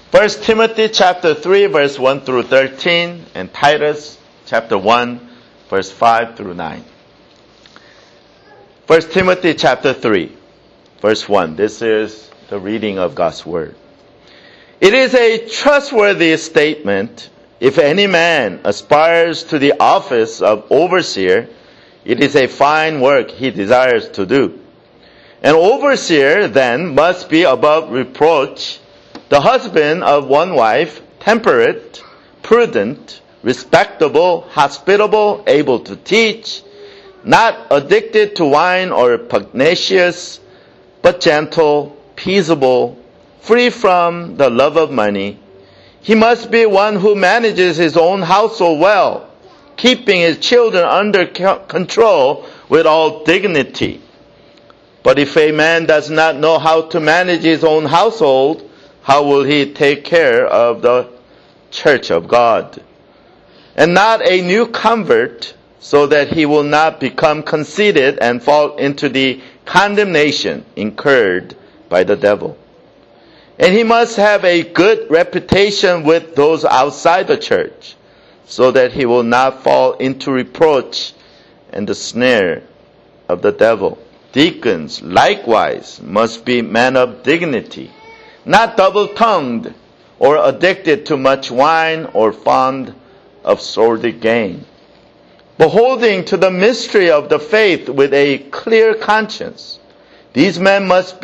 First Timothy chapter 3, verse 1 through 13, and Titus chapter 1, verse 5 through 9. First Timothy chapter 3, verse 1. This is the reading of God's Word. It is a trustworthy statement. If any man aspires to the office of overseer, it is a fine work he desires to do. An overseer then must be above reproach, the husband of one wife, temperate, prudent, respectable, hospitable, able to teach, not addicted to wine or pugnacious, but gentle, peaceable, free from the love of money. He must be one who manages his own household well, keeping his children under control with all dignity. But if a man does not know how to manage his own household, how will he take care of the church of God? And not a new convert, so that he will not become conceited and fall into the condemnation incurred by the devil. And he must have a good reputation with those outside the church, so that he will not fall into reproach and the snare of the devil. Deacons likewise must be men of dignity, not double-tongued or addicted to much wine or fond of sordid gain, but holding to the mystery of the faith with a clear conscience. These men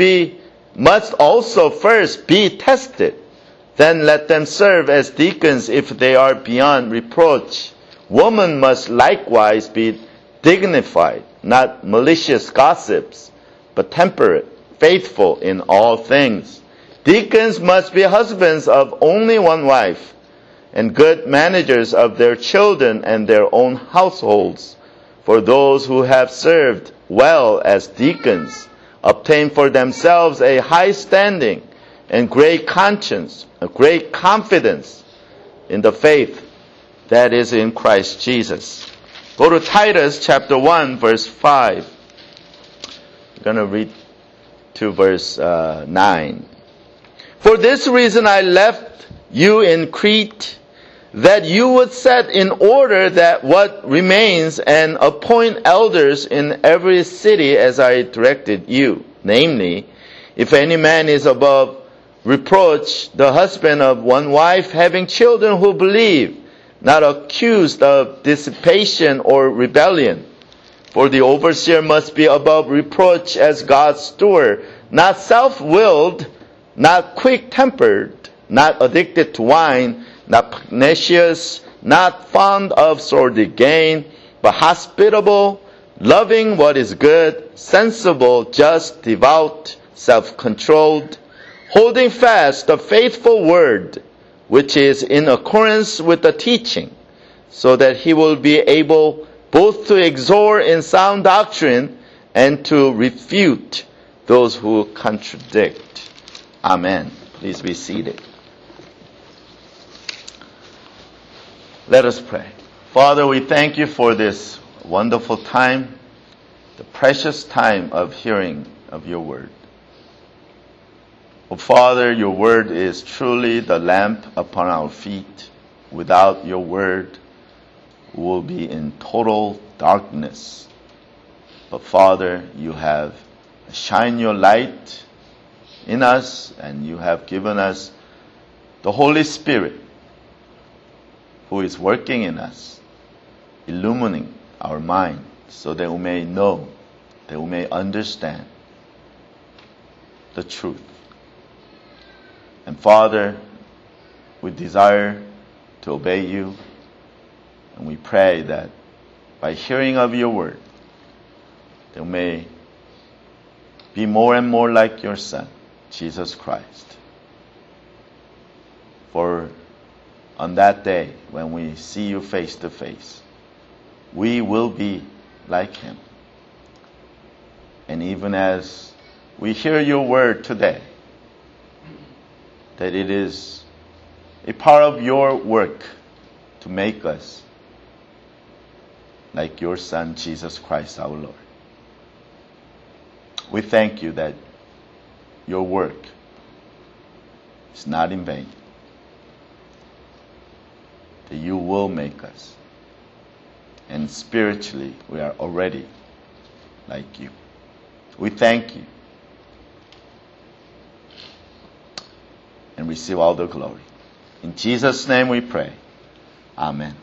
must also first be tested. Then let them serve as deacons if they are beyond reproach. Women must likewise be dignified, not malicious gossips, but temperate, faithful in all things. Deacons must be husbands of only one wife, and good managers of their children and their own households. For those who have served well as deacons obtain for themselves a high standing and great conscience, a great confidence in the faith that is in Christ Jesus. Go to Titus chapter 1, verse 5. I'm going to read to verse 9. For this reason I left you in Crete, that you would set in order that what remains and appoint elders in every city as I directed you. Namely, if any man is above reproach, the husband of one wife, having children who believe, not accused of dissipation or rebellion. For the overseer must be above reproach as God's steward, not self-willed, not quick-tempered, not addicted to wine, not pugnacious, not fond of sordid gain, but hospitable, loving what is good, sensible, just, devout, self-controlled, holding fast the faithful word, which is in accordance with the teaching, so that he will be able both to exhort in sound doctrine and to refute those who contradict. Amen. Please be seated. Let us pray. Father, we thank you for this wonderful time, the precious time of hearing of your word. Oh, Father, your word is truly the lamp upon our feet. Without your word, we will be in total darkness. But Father, you have shined your light in us, and you have given us the Holy Spirit, who is working in us, illumining our mind, so that we may know, that we may understand the truth. And Father, we desire to obey you, and we pray that by hearing of your word, that we may be more and more like your Son, Jesus Christ. For on that day, when we see you face to face, we will be like him. And even as we hear your word today, that it is a part of your work to make us like your Son, Jesus Christ our Lord. We thank you that your work is not in vain. that you will make us. And spiritually, we are already like you. We thank you and receive all the glory. In Jesus' name we pray. Amen.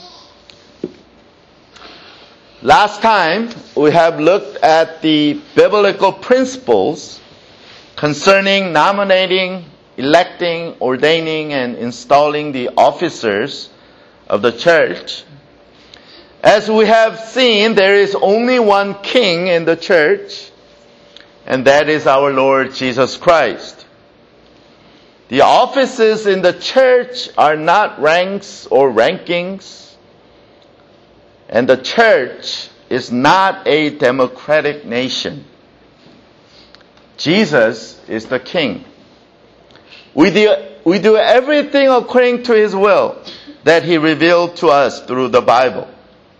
Last time, we have looked at the biblical principles concerning nominating, electing, ordaining, and installing the officers of the church. As we have seen, there is only one king in the church, and that is our Lord Jesus Christ. The offices in the church are not ranks or rankings, and the church is not a democratic nation. Jesus is the king. We do everything according to His will that He revealed to us through the Bible.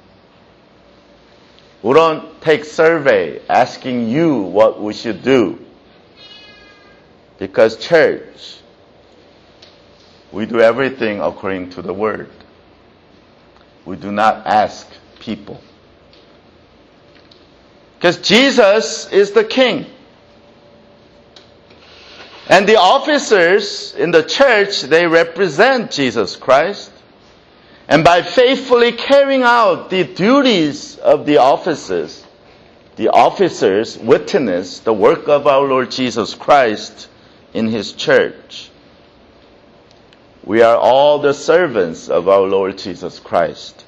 We don't take survey asking you what we should do. Because church, we do everything according to the Word. We do not ask people. Because Jesus is the king. And the officers in the church, they represent Jesus Christ. And by faithfully carrying out the duties of the officers witness the work of our Lord Jesus Christ in His church. We are all the servants of our Lord Jesus Christ.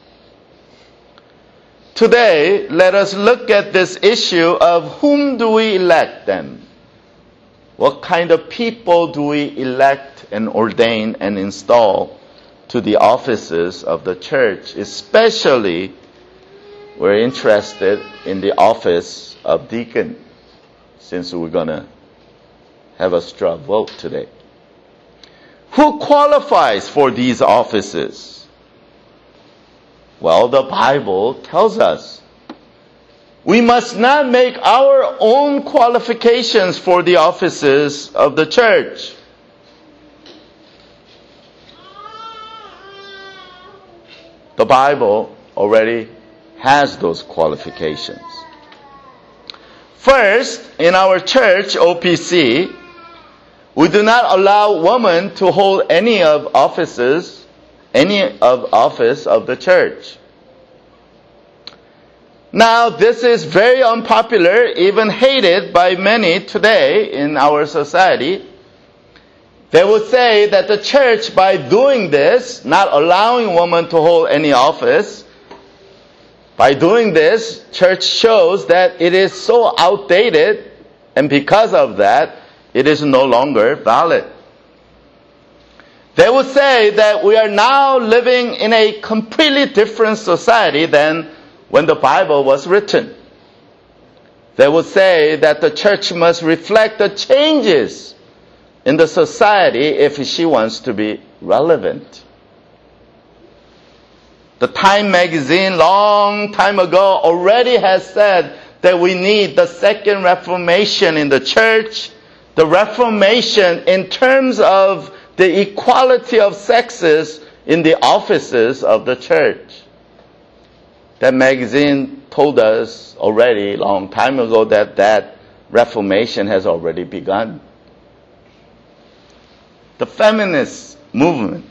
Today, let us look at this issue of whom do we elect then? What kind of people do we elect and ordain and install to the offices of the church? Especially, we're interested in the office of deacon, since we're going to have a straw vote today. Who qualifies for these offices? Well, the Bible tells us we must not make our own qualifications for the offices of the church. The Bible already has those qualifications. First, in our church, OPC, we do not allow women to hold any office of the church. Now, this is very unpopular, even hated by many today in our society. They would say that the church, by doing this, not allowing women to hold any office, by doing this, church shows that it is so outdated, and because of that, it is no longer valid. They would say that we are now living in a completely different society than when the Bible was written. They would say that the church must reflect the changes in the society if she wants to be relevant. The Time magazine, long time ago, already has said that we need the second Reformation in the church, the Reformation in terms of the equality of sexes in the offices of the church. That magazine told us already a long time ago that Reformation has already begun. The feminist movement.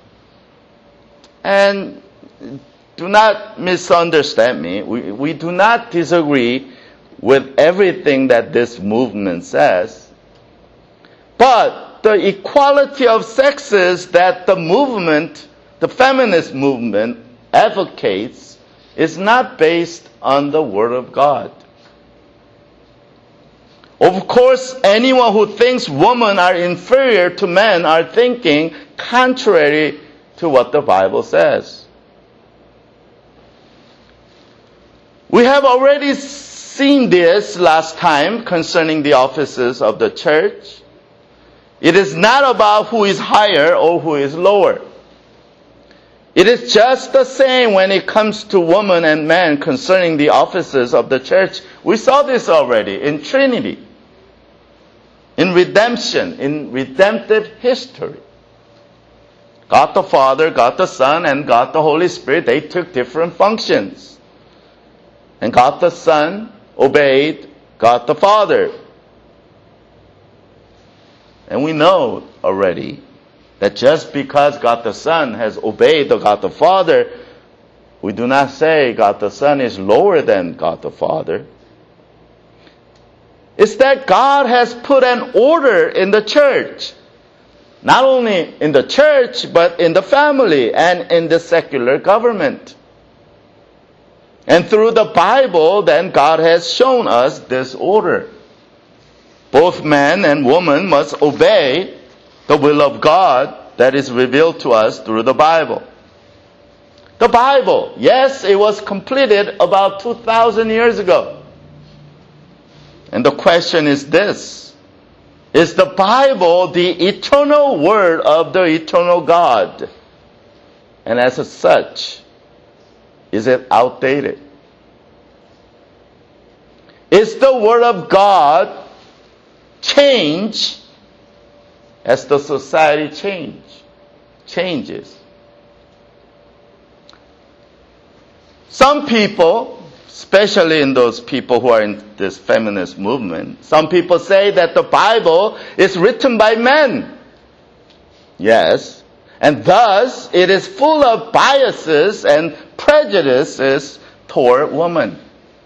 And do not misunderstand me. We do not disagree with everything that this movement says. But the equality of sexes that the feminist movement advocates is not based on the Word of God. Of course, anyone who thinks women are inferior to men are thinking contrary to what the Bible says. We have already seen this last time concerning the offices of the church. It is not about who is higher or who is lower. It is just the same when it comes to women and men concerning the offices of the church. We saw this already in Trinity, in redemption, in redemptive history. God the Father, God the Son, and God the Holy Spirit, they took different functions. And God the Son obeyed God the Father. And we know already that just because God the Son has obeyed God the Father, we do not say God the Son is lower than God the Father. It's that God has put an order in the church. Not only in the church, but in the family and in the secular government. And through the Bible, then God has shown us this order. Both man and woman must obey the will of God that is revealed to us through the Bible. The Bible, yes, it was completed about 2,000 years ago. And the question is this: is the Bible the eternal word of the eternal God? And as such, is it outdated? Is the word of God change as the society changes? Some people, especially in those people who are in this feminist movement, some people say that the Bible is written by men. Yes. And thus, it is full of biases and prejudices toward women.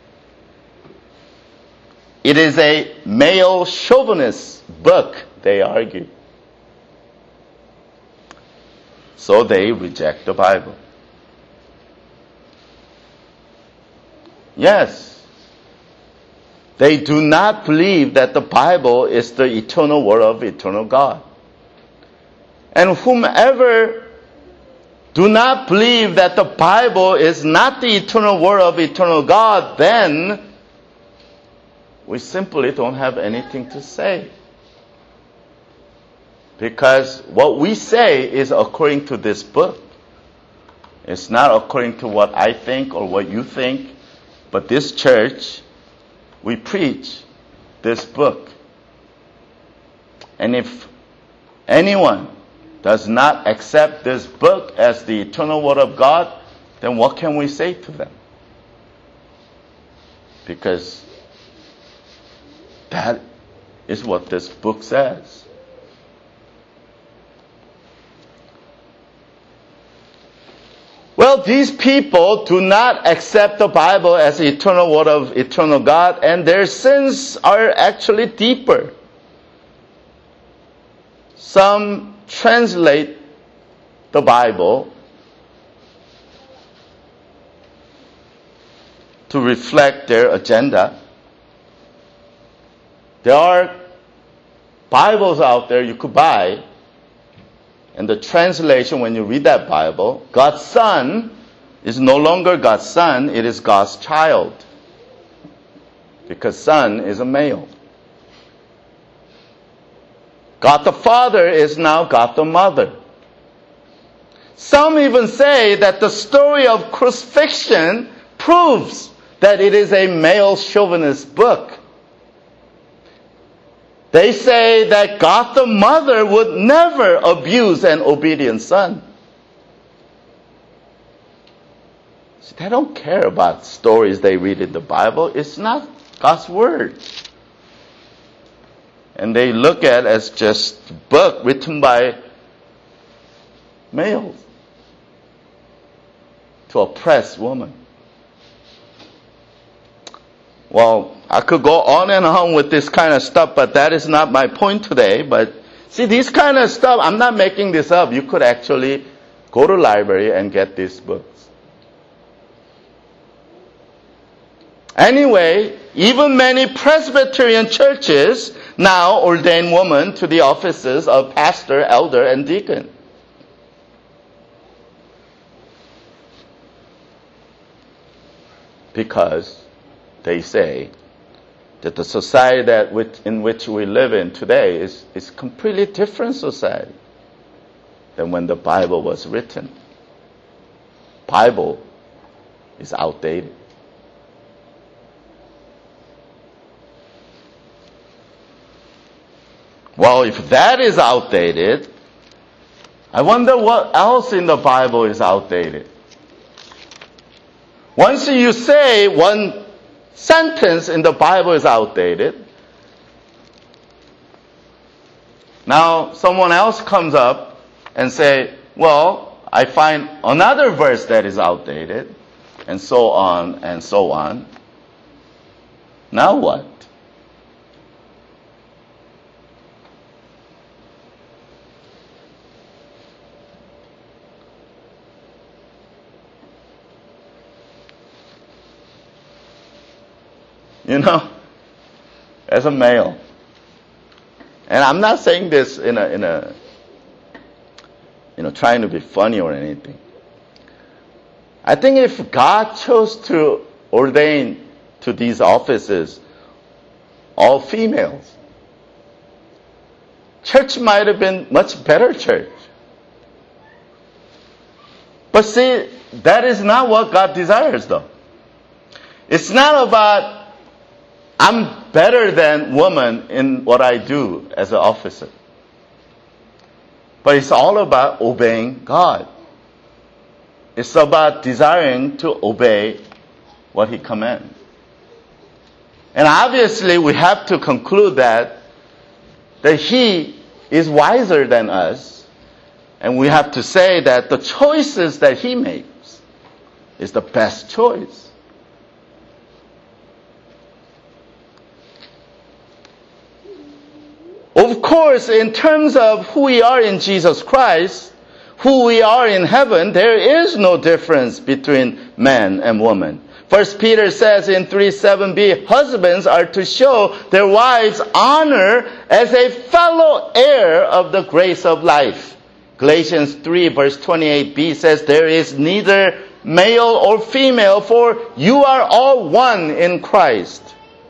It is a male chauvinist book, they argue. So they reject the Bible. Yes, they do not believe that the Bible is the eternal word of eternal God. And whomever do not believe that the Bible is not the eternal word of eternal God, then we simply don't have anything to say. Because what we say is according to this book. It's not according to what I think or what you think. But this church, we preach this book. And if anyone does not accept this book as the eternal word of God, then what can we say to them? Because that is what this book says. Well, these people do not accept the Bible as the eternal word of eternal God, and their sins are actually deeper. Some translate the Bible to reflect their agenda. There are Bibles out there you could buy. And the translation, when you read that Bible, God's Son is no longer God's son, it is God's child. Because son is a male. God the Father is now God the Mother. Some even say that the story of crucifixion proves that it is a male chauvinist book. They say that God the Mother would never abuse an obedient son. See, they don't care about stories they read in the Bible. It's not God's Word. And they look at it as just a book written by males to oppress women. Well, I could go on and on with this kind of stuff, but that is not my point today. But see, this kind of stuff, I'm not making this up. You could actually go to the library and get these books. Anyway, even many Presbyterian churches now ordain women to the offices of pastor, elder, and deacon. Because they say that the society in which we live in today is a completely different society than when the Bible was written. Bible is outdated. Well, if that is outdated, I wonder what else in the Bible is outdated. Once you say one sentence in the Bible is outdated, now someone else comes up and say, well, I find another verse that is outdated, and so on and so on. Now what? You know, as a male, and I'm not saying this in a trying to be funny or anything. I think if God chose to ordain to these offices all females, church might have been much better church. But see, that is not what God desires though. It's not about I'm better than woman in what I do as an officer. But it's all about obeying God. It's about desiring to obey what He commands. And obviously we have to conclude that He is wiser than us. And we have to say that the choices that He makes is the best choice. Of course, in terms of who we are in Jesus Christ, who we are in heaven, there is no difference between man and woman. 1 Peter says in 3:7b, husbands are to show their wives honor as a fellow heir of the grace of life. Galatians 3 verse 28b says, there is neither male or female, for you are all one in Christ.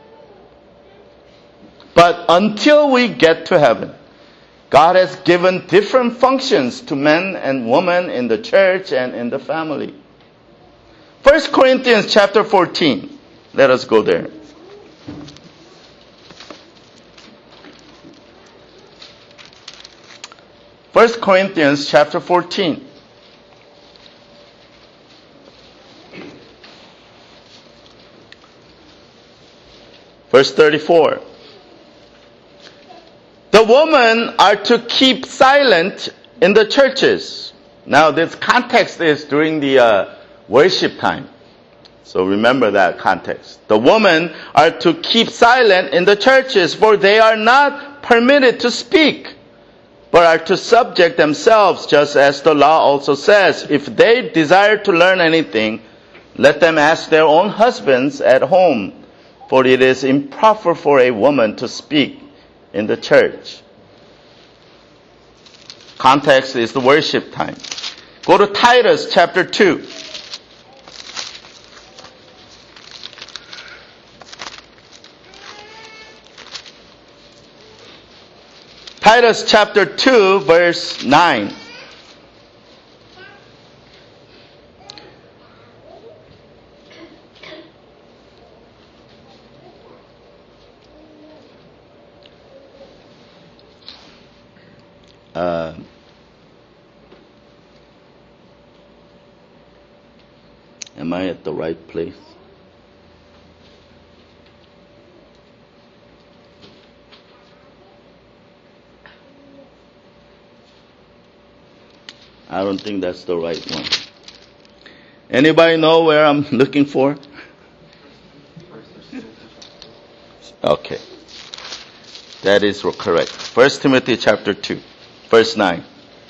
But until we get to heaven, God has given different functions to men and women in the church and in the family. 1 Corinthians chapter 14. Let us go there. First Corinthians chapter 14. Verse 34. The women are to keep silent in the churches. Now this context is during the worship time. So remember that context. The women are to keep silent in the churches, for they are not permitted to speak, but are to subject themselves, just as the law also says. If they desire to learn anything, let them ask their own husbands at home, for it is improper for a woman to speak in the church. Context is the worship time. Go to Titus chapter 2. Titus chapter 2 verse 9. Am I at the right place? I don't think that's the right one. Anybody know where I'm looking for? Okay. That is correct. 1 Timothy chapter 2, verse 9.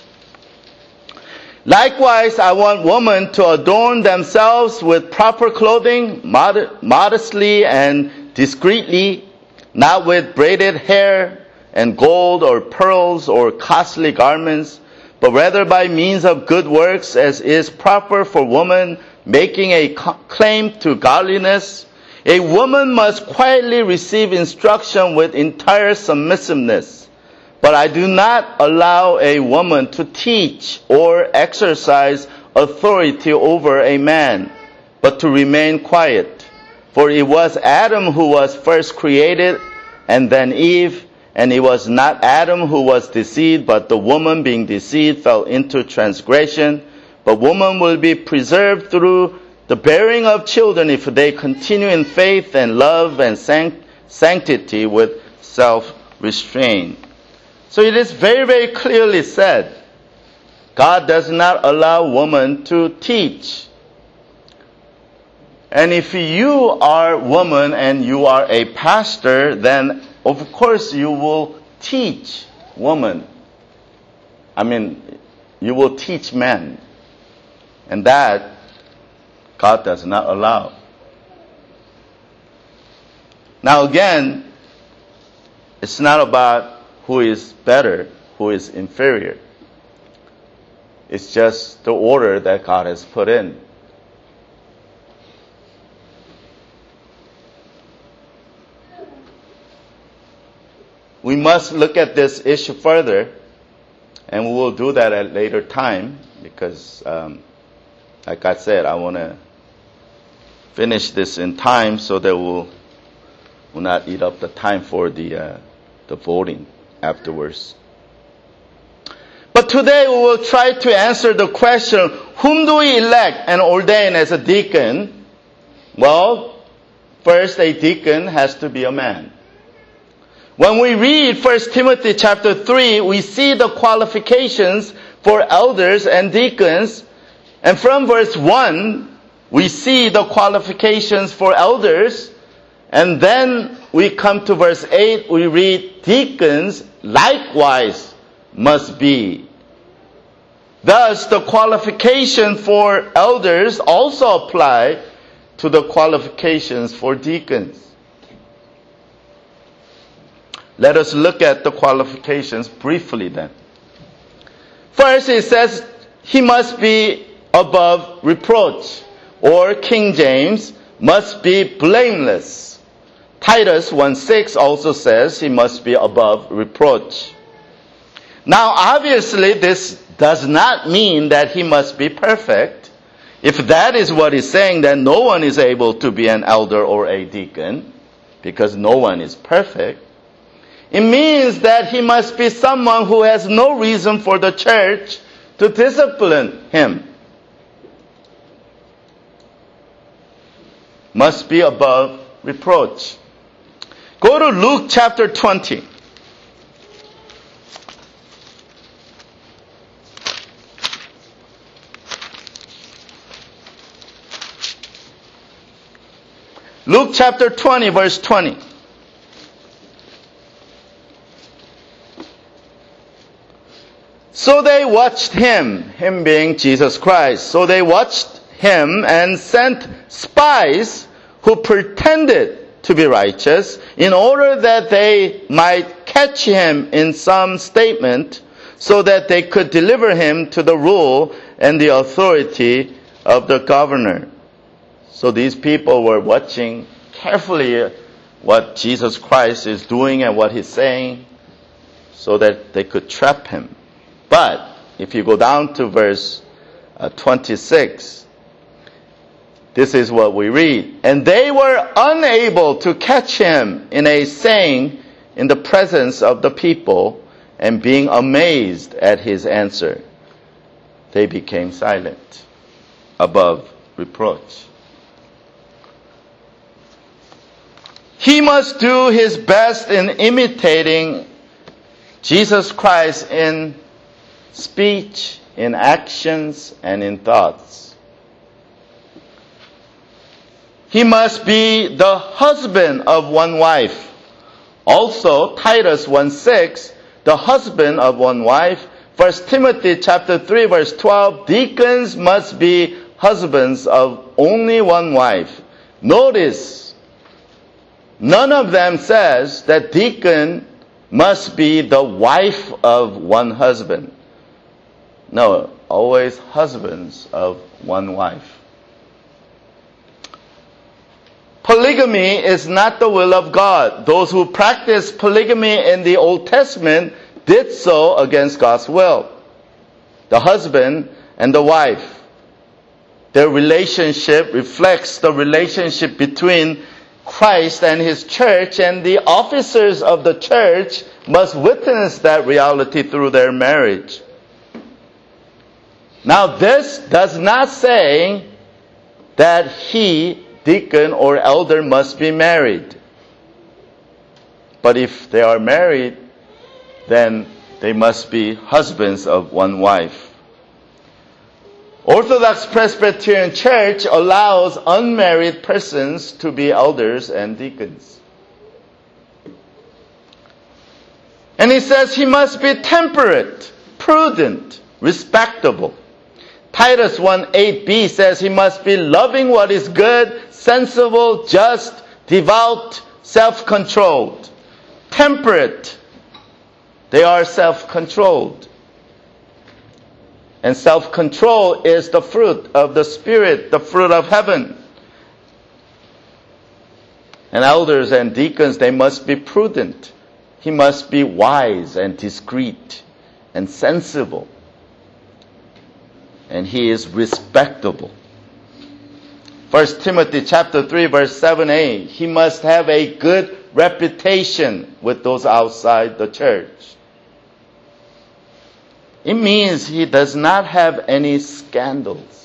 Likewise, I want women to adorn themselves with proper clothing, modestly and discreetly, not with braided hair and gold or pearls or costly garments, but rather by means of good works, as is proper for woman making a claim to godliness. A woman must quietly receive instruction with entire submissiveness. But I do not allow a woman to teach or exercise authority over a man, but to remain quiet. For it was Adam who was first created, and then Eve, And it was not Adam who was deceived, but the woman being deceived fell into transgression. But woman will be preserved through the bearing of children if they continue in faith and love and sanctity with self-restraint. So it is very, very clearly said, God does not allow woman to teach. And if you are a woman and you are a pastor, then of course you will teach woman. You will teach men. And that God does not allow. Now again, it's not about who is better, who is inferior. It's just the order that God has put in. We must look at this issue further, and we will do that at a later time because, like I said, I want to finish this in time so that we'll not eat up the time for the voting afterwards. But today we will try to answer the question, whom do we elect and ordain as a deacon? Well, first a deacon has to be a man. When we read 1 Timothy chapter 3, we see the qualifications for elders and deacons. And from verse 1, we see the qualifications for elders. And then we come to verse 8, we read deacons likewise must be. Thus, the qualification for elders also apply to the qualifications for deacons. Let us look at the qualifications briefly then. First, it says he must be above reproach, or King James, must be blameless. Titus 1:6 also says he must be above reproach. Now, obviously, this does not mean that he must be perfect. If that is what he's saying, then no one is able to be an elder or a deacon, because no one is perfect. It means that he must be someone who has no reason for the church to discipline him. Must be above reproach. Go to Luke chapter 20. Luke chapter 20, verse 20. So they watched him being Jesus Christ. So they watched him and sent spies who pretended to be righteous in order that they might catch him in some statement so that they could deliver him to the rule and the authority of the governor. So these people were watching carefully what Jesus Christ is doing and what he's saying so that they could trap him. But if you go down to verse 26, this is what we read. And they were unable to catch him in a saying in the presence of the people, and being amazed at his answer, they became silent, above reproach. He must do his best in imitating Jesus Christ in speech, in actions, and in thoughts. He must be the husband of one wife. Also, Titus 1:6, the husband of one wife. 1 Timothy chapter 3, verse 12, deacons must be husbands of only one wife. Notice, none of them says that deacon must be the wife of one husband. No, always husbands of one wife. Polygamy is not the will of God. Those who practice polygamy in the Old Testament did so against God's will. The husband and the wife, their relationship reflects the relationship between Christ and his church, and the officers of the church must witness that reality through their marriage. Now, this does not say that he, deacon or elder, must be married. But if they are married, then they must be husbands of one wife. Orthodox Presbyterian Church allows unmarried persons to be elders and deacons. And he says he must be temperate, prudent, respectable. Titus 1:8b says he must be loving what is good, sensible, just, devout, self-controlled. Temperate. They are self-controlled. And self-control is the fruit of the Spirit, the fruit of heaven. And elders and deacons, they must be prudent. He must be wise and discreet and sensible. And he is respectable. 1 Timothy chapter 3 verse 7a, he must have a good reputation with those outside the church. It means he does not have any scandals.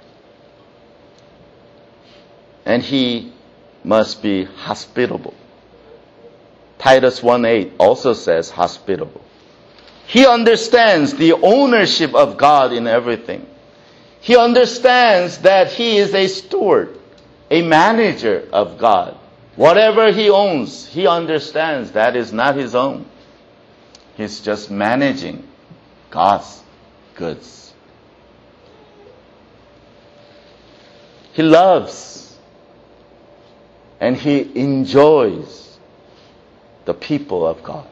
And he must be hospitable. Titus 1:8 also says hospitable. He understands the ownership of God in everything. He understands that he is a steward, a manager of God. Whatever he owns, he understands that is not his own. He's just managing God's goods. He loves and he enjoys the people of God.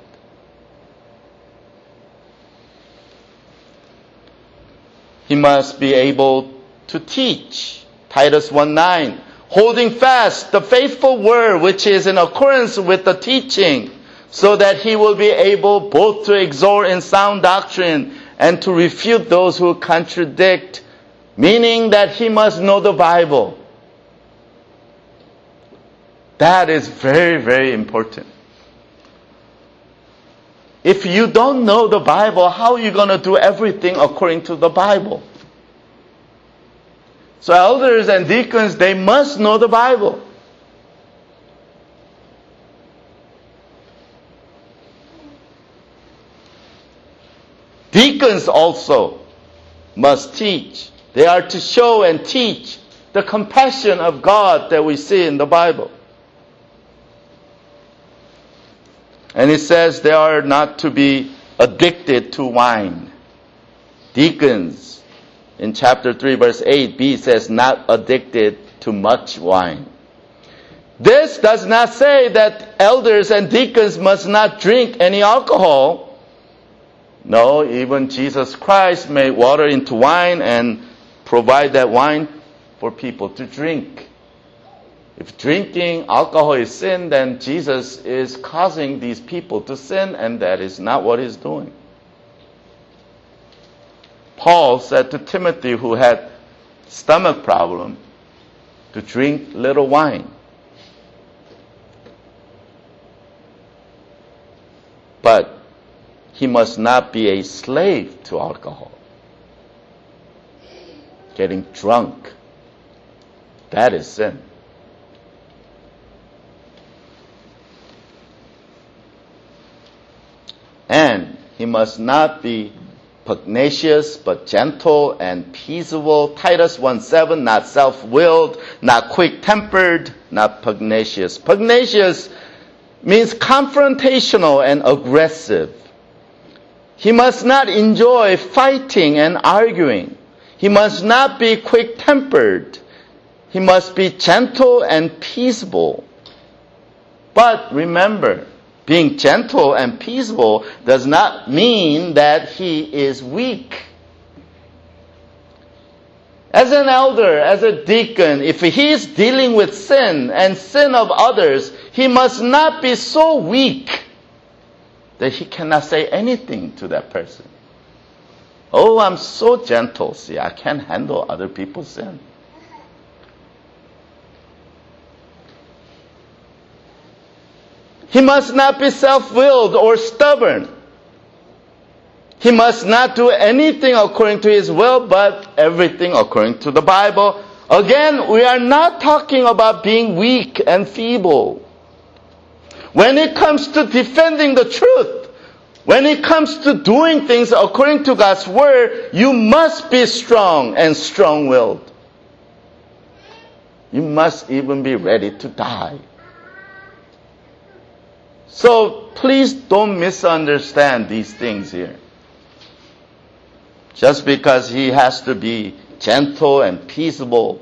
He must be able to teach. Titus 1:9, holding fast the faithful word which is in accordance with the teaching, so that he will be able both to exhort in sound doctrine and to refute those who contradict, meaning that he must know the Bible. That is very, very important. If you don't know the Bible, how are you going to do everything according to the Bible? So elders and deacons, they must know the Bible. Deacons also must teach. They are to show and teach the compassion of God that we see in the Bible. And it says they are not to be addicted to wine. Deacons, in chapter 3, verse 8b says, not addicted to much wine. This does not say that elders and deacons must not drink any alcohol. No, even Jesus Christ made water into wine and provide that wine for people to drink. If drinking alcohol is sin, then Jesus is causing these people to sin, and that is not what he's doing. Paul said to Timothy, who had stomach problem, to drink little wine. But he must not be a slave to alcohol. Getting drunk, that is sin. And he must not be pugnacious, but gentle and peaceable. Titus 1:7, not self-willed, not quick-tempered, not pugnacious. Pugnacious means confrontational and aggressive. He must not enjoy fighting and arguing. He must not be quick-tempered. He must be gentle and peaceable. But remember, being gentle and peaceable does not mean that he is weak. As an elder, as a deacon, if he is dealing with sin and sin of others, he must not be so weak that he cannot say anything to that person. Oh, I'm so gentle. See, I can't handle other people's sin. He must not be self-willed or stubborn. He must not do anything according to his will, but everything according to the Bible. Again, we are not talking about being weak and feeble. When it comes to defending the truth, when it comes to doing things according to God's word, you must be strong and strong-willed. You must even be ready to die. So please don't misunderstand these things here. Just because he has to be gentle and peaceable.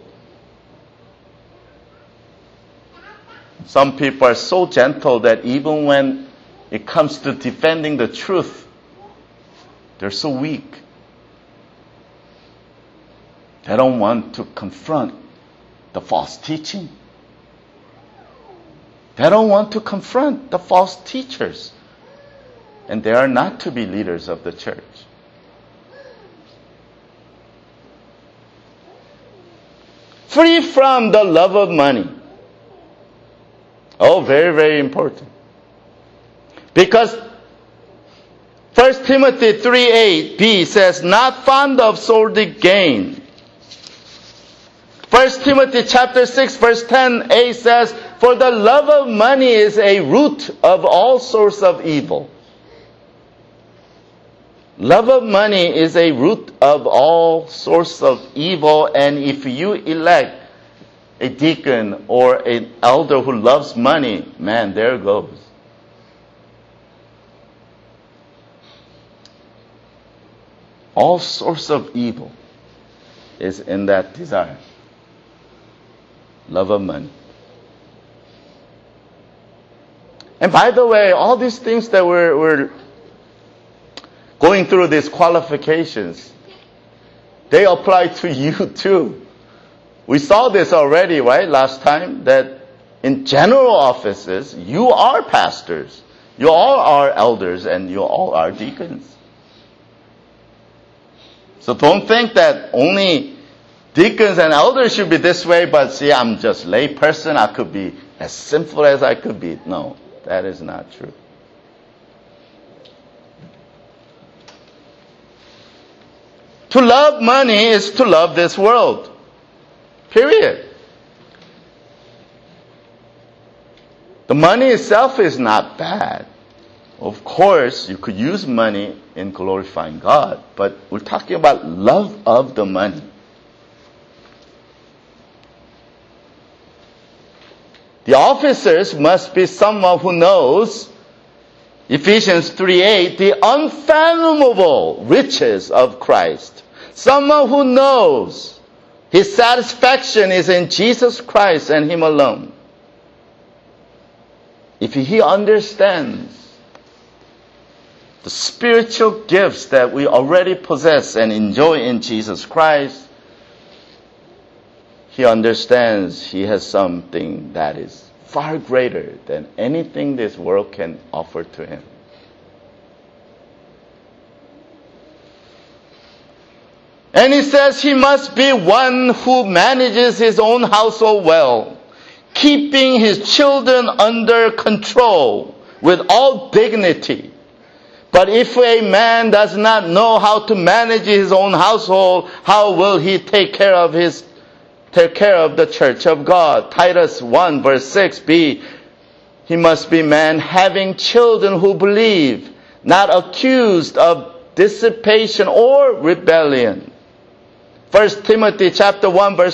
Some people are so gentle that even when it comes to defending the truth, they're so weak. They don't want to confront the false teaching. They don't want to confront the false teachers. And they are not to be leaders of the church. Free from the love of money. Oh, very, very important. Because 1 Timothy 3:8b says, not fond of sordid gain. 1 Timothy chapter 6 verse 10a says, for the love of money is a root of all sorts of evil. Love of money is a root of all sorts of evil, and if you elect a deacon or an elder who loves money, man, there it goes. All sorts of evil is in that desire. Love of money. And by the way, all these things that we're going through, these qualifications, they apply to you too. We saw this already, right, last time, that in general offices, you are pastors. You all are elders and you all are deacons. So don't think that only deacons and elders should be this way, but see, I'm just lay person. I could be as simple as I could be. No, that is not true. To love money is to love this world. Period. The money itself is not bad. Of course, you could use money in glorifying God, but we're talking about love of the money. The officers must be someone who knows, Ephesians 3:8, the unfathomable riches of Christ. Someone who knows his satisfaction is in Jesus Christ and him alone. If he understands the spiritual gifts that we already possess and enjoy in Jesus Christ, he understands he has something that is far greater than anything this world can offer to him. And he says he must be one who manages his own household well, keeping his children under control with all dignity. But if a man does not know how to manage his own household, how will he take care of the church of God? Titus 1 verse 6b, he must be man having children who believe, not accused of dissipation or rebellion. 1 Timothy chapter 1 verse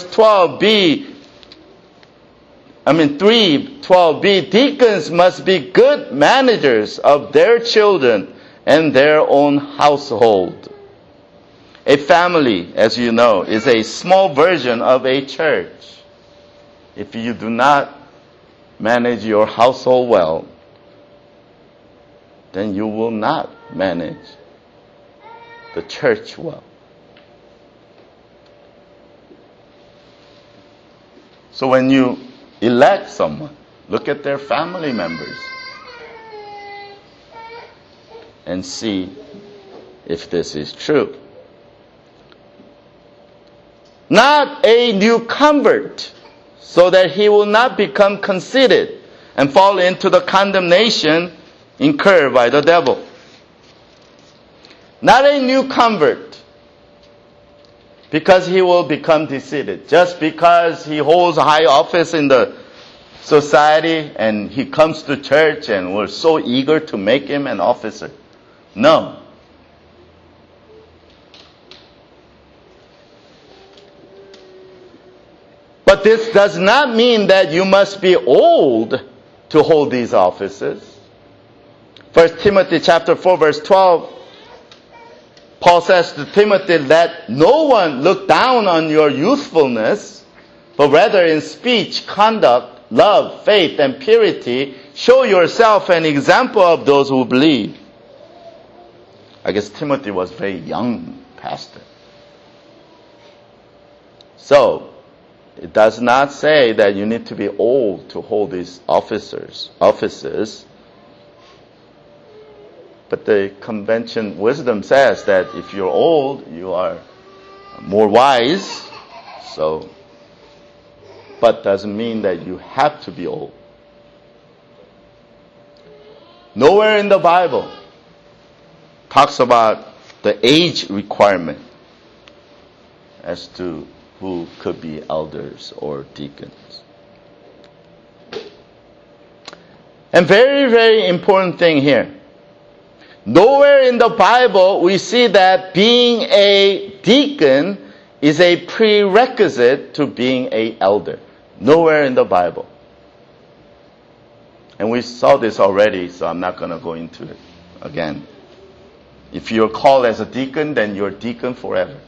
3:12b, deacons must be good managers of their children and their own household. A family, as you know, is a small version of a church. If you do not manage your household well, then you will not manage the church well. So when you elect someone, look at their family members and see if this is true. Not a new convert, so that he will not become conceited, and fall into the condemnation incurred by the devil. Not a new convert, because he will become conceited. Just because he holds a high office in the society and he comes to church and we're so eager to make him an officer. No. But this does not mean that you must be old to hold these offices. 1 Timothy chapter 4 verse 12, Paul says to Timothy, let no one look down on your youthfulness, but rather in speech, conduct, love, faith, and purity, show yourself an example of those who believe. I guess Timothy was a very young pastor. So, it does not say that you need to be old to hold these offices. But the convention wisdom says that if you're old, you are more wise. So, but doesn't mean that you have to be old. Nowhere in the Bible talks about the age requirement as to who could be elders or deacons. And very, very important thing here. Nowhere in the Bible we see that being a deacon is a prerequisite to being an elder. Nowhere in the Bible. And we saw this already, so I'm not going to go into it again. If you're called as a deacon, then you're a deacon forever.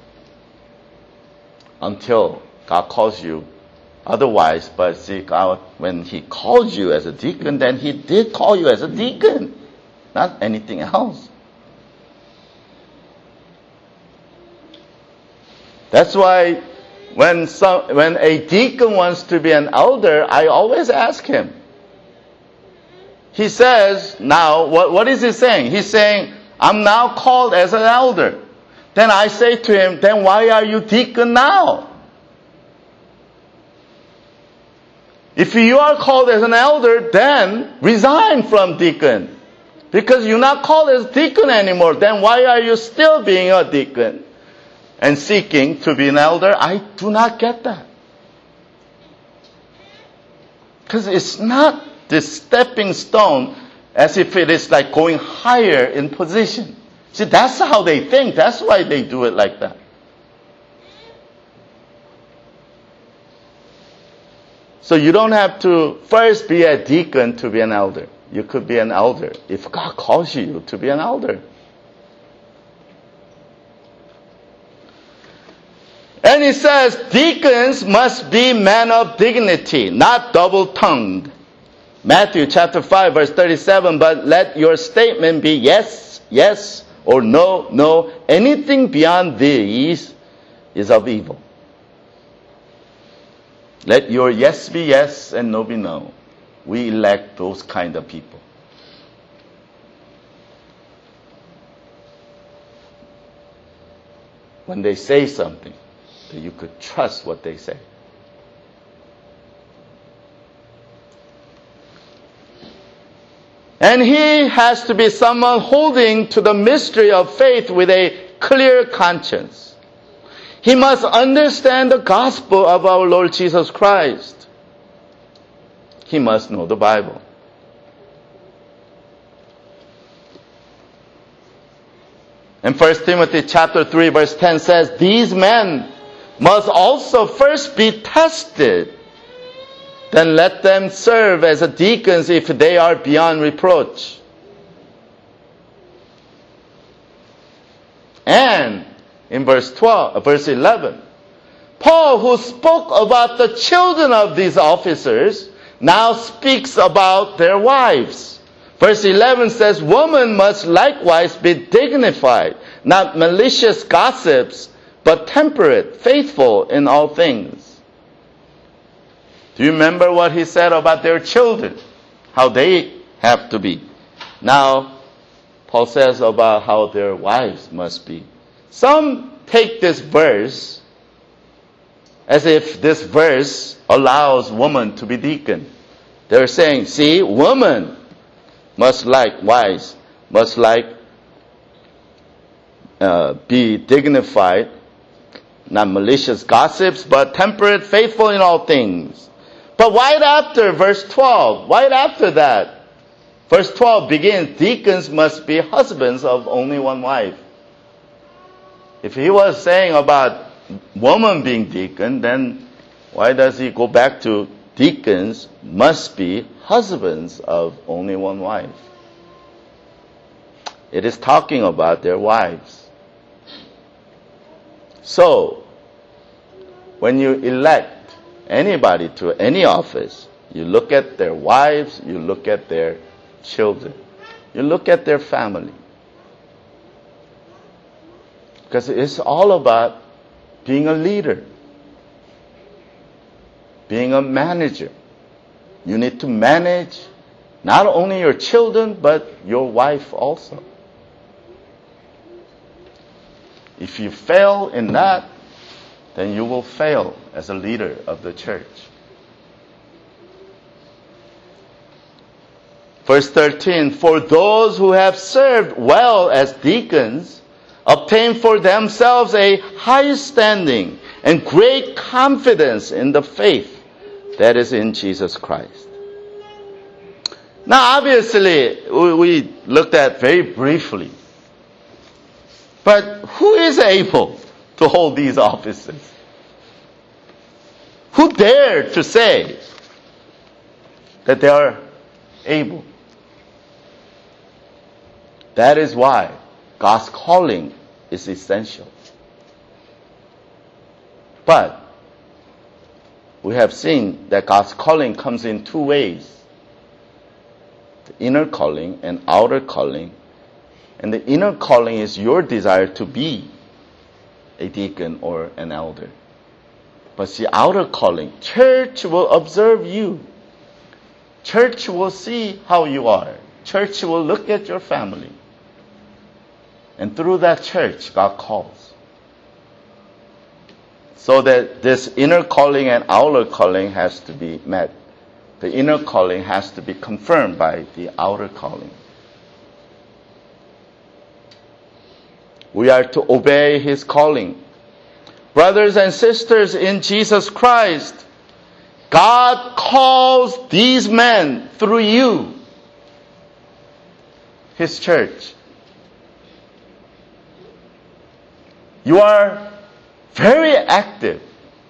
Until God calls you otherwise. But see, God, when He called you as a deacon, then He did call you as a deacon. Not anything else. That's why when a deacon wants to be an elder, I always ask him. He says, now, what is he saying? He's saying, I'm now called as an elder. Then I say to him, then why are you deacon now? If you are called as an elder, then resign from deacon. Because you're not called as deacon anymore. Then why are you still being a deacon and seeking to be an elder? I do not get that. Because it's not this stepping stone as if it is like going higher in position. See, that's how they think. That's why they do it like that. So you don't have to first be a deacon to be an elder. You could be an elder if God calls you to be an elder. And he says, deacons must be men of dignity, not double-tongued. Matthew chapter 5 verse 37, but let your statement be yes, yes, or no, no. Anything beyond these is of evil. Let your yes be yes and no be no. We elect those kind of people. When they say something, that you could trust what they say. And he has to be someone holding to the mystery of faith with a clear conscience. He must understand the gospel of our Lord Jesus Christ. He must know the Bible. And 1 Timothy chapter 3 verse 10 says, these men must also first be tested. Then let them serve as deacons if they are beyond reproach. And in verse 11, Paul, who spoke about the children of these officers, now speaks about their wives. Verse 11 says, women must likewise be dignified, not malicious gossips, but temperate, faithful in all things. Do you remember what he said about their children? How they have to be. Now, Paul says about how their wives must be. Some take this verse as if this verse allows women to be deacon. They're saying, see, women must likewise, be dignified, not malicious gossips, but temperate, faithful in all things. But right after verse 12, right after that, verse 12 begins, deacons must be husbands of only one wife. If he was saying about woman being deacon, then why does he go back to deacons must be husbands of only one wife? It is talking about their wives. So, when you elect anybody to any office, you look at their wives, you look at their children, you look at their family. Because it's all about being a leader, being a manager. You need to manage not only your children, but your wife also. If you fail in that, then you will fail as a leader of the church. Verse 13, for those who have served well as deacons obtain for themselves a high standing and great confidence in the faith that is in Jesus Christ. Now, obviously, we looked at very briefly. But who is able to hold these offices? Who dare to say that they are able? That is why God's calling is essential. But we have seen that God's calling comes in two ways. The inner calling and outer calling. And the inner calling is your desire to be a deacon or an elder. But the outer calling, church will observe you. Church will see how you are. Church will look at your family. And through that church, God calls. So that this inner calling and outer calling has to be met. The inner calling has to be confirmed by the outer calling. We are to obey His calling. Brothers and sisters in Jesus Christ, God calls these men through you, His church. You are very active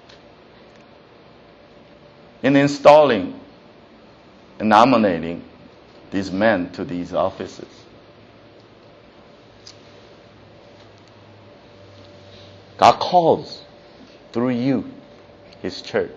in installing and nominating these men to these offices. God calls through you, His church.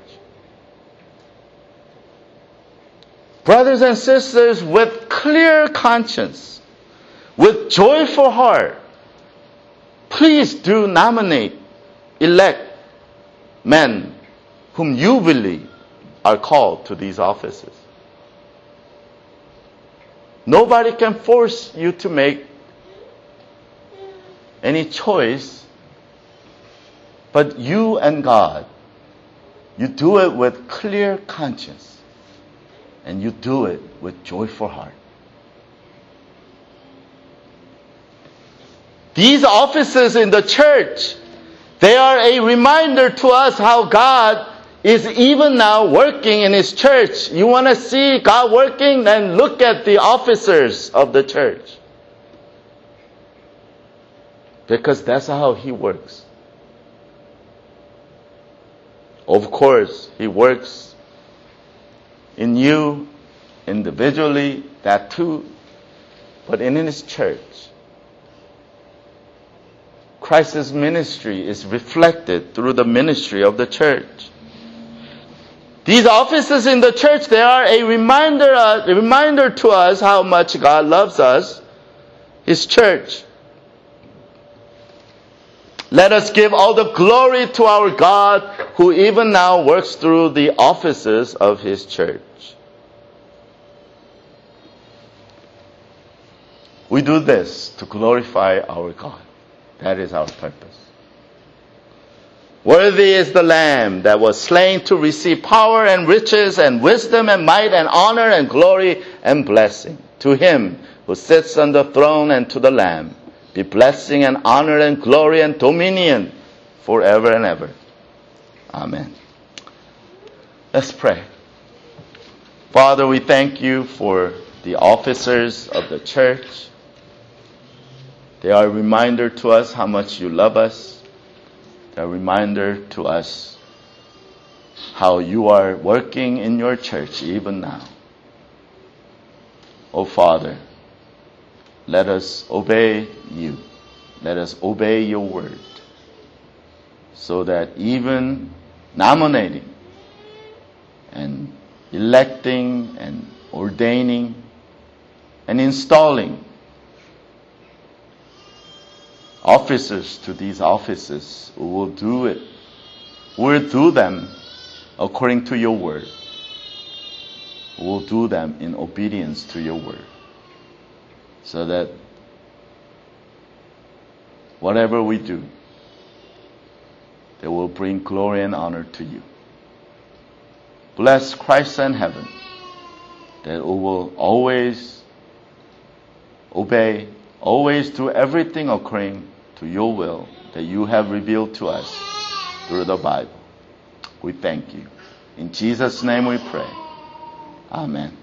Brothers and sisters, with clear conscience, with joyful heart, please do nominate, elect men whom you believe are called to these offices. Nobody can force you to make any choice. But you and God, you do it with clear conscience. And you do it with joyful heart. These offices in the church, they are a reminder to us how God is even now working in His church. You want to see God working? Then look at the officers of the church. Because that's how He works. Of course, He works in you individually, that too, but in His church. Christ's ministry is reflected through the ministry of the church. These offices in the church, they are a reminder to us how much God loves us, His church. Let us give all the glory to our God, who even now works through the offices of His church. We do this to glorify our God. That is our purpose. Worthy is the Lamb that was slain to receive power and riches and wisdom and might and honor and glory and blessing. To him who sits on the throne and to the Lamb be blessing and honor and glory and dominion forever and ever. Amen. Let's pray. Father, we thank you for the officers of the church. They are a reminder to us how much you love us. They are a reminder to us how you are working in your church even now. Oh Father, let us obey you. Let us obey your word, so that even nominating and electing and ordaining and installing officers to these offices, we will do it. We'll do them according to your word. We'll do them in obedience to your word, so that whatever we do, they will bring glory and honor to you. Bless Christ and heaven, that we will always obey, always do everything according to your will that you have revealed to us through the Bible. We thank you. In Jesus' name we pray. Amen.